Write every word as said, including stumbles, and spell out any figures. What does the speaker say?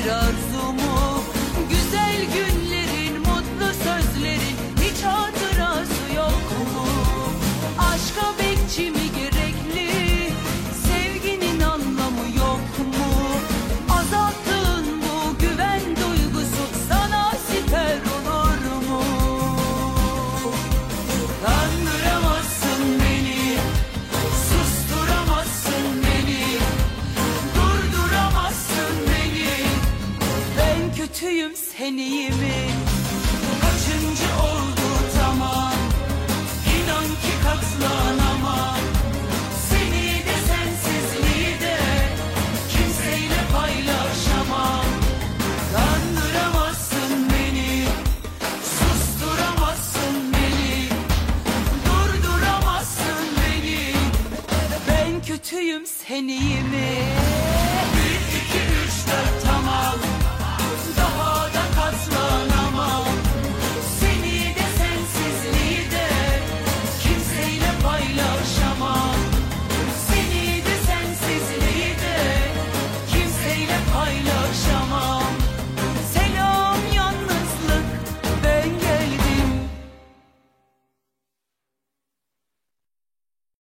bir arzumu. Güzel günlerin, mutlu sözlerin hiç hatırası yok mu? Aşka bekçi mi gerekli, sevginin anlamı yok mu? Azalttığın bu güven duygusu sana siper olur mu? Kandıramazsın beni, susturamazsın beni, durduramazsın beni. Ben kötüyüm, sen iyi mi? Kaçıncı oldu tamam, İnan ki katlanamam. Seni de sensizliği de kimseyle paylaşamam. Kandıramazsın beni, susturamazsın beni, durduramazsın beni. Ben kötüyüm, sen iyi mi? Bir, iki, üç, dört